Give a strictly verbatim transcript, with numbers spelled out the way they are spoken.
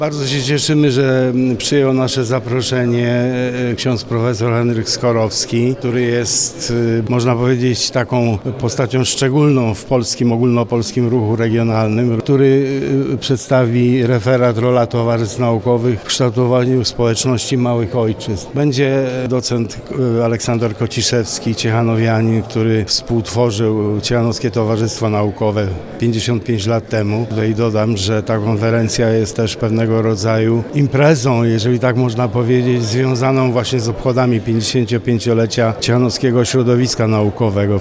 Bardzo się cieszymy, że przyjął nasze zaproszenie ksiądz profesor Henryk Skorowski, który jest, można powiedzieć, taką postacią szczególną w polskim, ogólnopolskim ruchu regionalnym, który przedstawi referat Rola towarzystw naukowych w kształtowaniu społeczności małych ojczyzn. Będzie docent Aleksander Kociszewski, ciechanowianin, który współtworzył Ciechanowskie Towarzystwo Naukowe pięćdziesiąt pięć lat temu. Tutaj dodam, że ta konferencja jest też pewnego rodzaju imprezą, jeżeli tak można powiedzieć, związaną właśnie z obchodami pięćdziesięciopięciolecia Ciechanowskiego Środowiska Naukowego.